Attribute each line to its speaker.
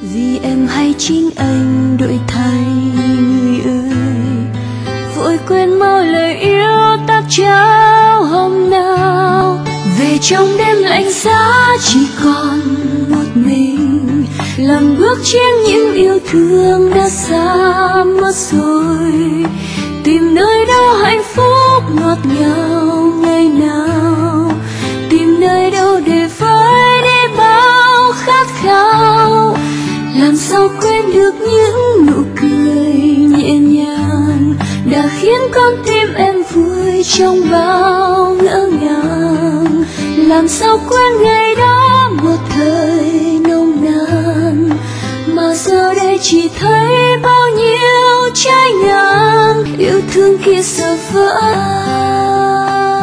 Speaker 1: Vì em hay chính anh đổi thay người ơi, vội quên mau lời yêu ta trao hôm nào. Về trong đêm lạnh giá chỉ còn một mình, làm bước trên những yêu thương đã xa mất rồi. Tìm nơi đâu hạnh phúc ngọt ngào ngày nào, tìm nơi đâu để vơi đi bao khát khao. Làm sao quên được những nụ cười nhẹ nhàng đã khiến con tim em vui trong bao ngỡ ngàng. Làm sao quên ngày đó một thời nồng nàn, mà giờ đây chỉ thấy bao nhiêu trái ngang. Yêu thương kia giờ vỡ